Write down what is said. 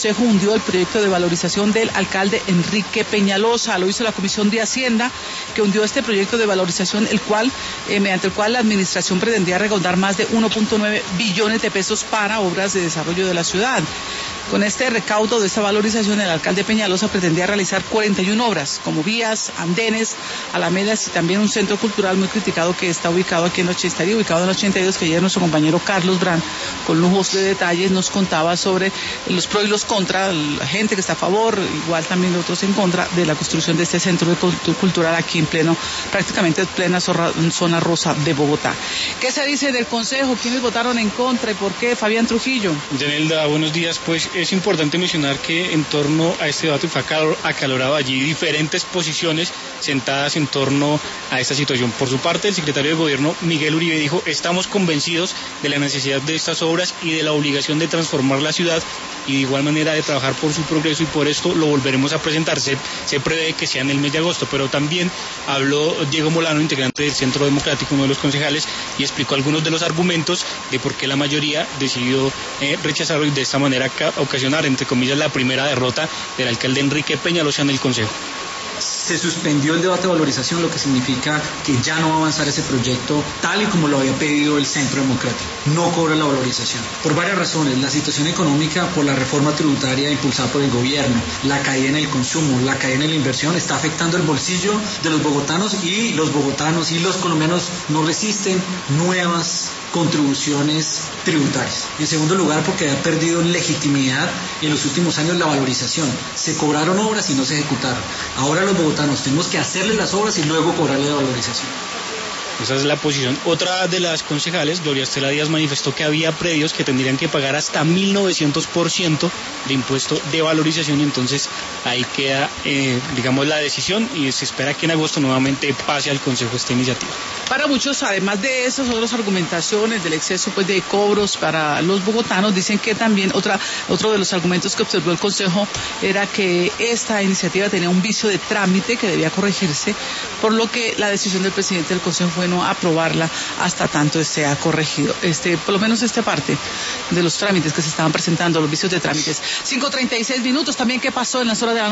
Consejo hundió el proyecto de valorización del alcalde Enrique Peñalosa. Lo hizo la Comisión de Hacienda, que hundió este proyecto de valorización, mediante el cual la administración pretendía recaudar más de 1.9 billones de pesos para obras de desarrollo de la ciudad. Con este recaudo de esta valorización, el alcalde Peñalosa pretendía realizar 41 obras, como vías, andenes, alamedas y también un centro cultural muy criticado que está ubicado aquí estaría ubicado en el 82, que ayer nuestro compañero Carlos Brand, con lujos de detalles, nos contaba sobre los pros y los contras, la gente que está a favor, igual también otros en contra de la construcción de este centro cultural aquí prácticamente en plena zona rosa de Bogotá. ¿Qué se dice del Consejo? ¿Quiénes votaron en contra y por qué? Fabián Trujillo. Yanelda, buenos días. Pues es importante mencionar que en torno a este debate fue acalorado allí diferentes posiciones sentadas en torno a esta situación. Por su parte, el secretario de Gobierno, Miguel Uribe, dijo: estamos convencidos de la necesidad de estas obras y de la obligación de transformar la ciudad y de igual manera de trabajar por su progreso, y por esto lo volveremos a presentar. Se prevé que sea en el mes de agosto, pero también habló Diego Molano, integrante del Centro Democrático, uno de los concejales, y explicó algunos de los argumentos de por qué la mayoría decidió rechazarlo y de esta manera ocasionar, entre comillas, la primera derrota del alcalde Enrique Peñalosa en el Consejo. Se suspendió el debate de valorización, lo que significa que ya no va a avanzar ese proyecto tal y como lo había pedido el Centro Democrático. No cobra la valorización. Por varias razones: la situación económica por la reforma tributaria impulsada por el gobierno, la caída en el consumo, la caída en la inversión, está afectando el bolsillo de los bogotanos y los colombianos no resisten nuevas contribuciones tributarias. En segundo lugar, porque ha perdido legitimidad en los últimos años la valorización. Se cobraron obras y no se ejecutaron. Ahora los bogotanos tenemos que hacerle las obras y luego cobrarle la valorización. Esa es la posición. Otra de las concejales, Gloria Estela Díaz, manifestó que había predios que tendrían que pagar hasta 1.900% de impuesto de valorización, y entonces ahí queda, la decisión, y se espera que en agosto nuevamente pase al Consejo esta iniciativa. Para muchos, además de esas otras argumentaciones del exceso de cobros para los bogotanos, dicen que también otro de los argumentos que observó el Consejo era que esta iniciativa tenía un vicio de trámite que debía corregirse, por lo que la decisión del presidente del Consejo fue no aprobarla hasta tanto sea corregido. Por lo menos esta parte de los trámites que se estaban presentando, los vicios de trámites. 5:36 minutos. También, ¿qué pasó en las horas de la noche?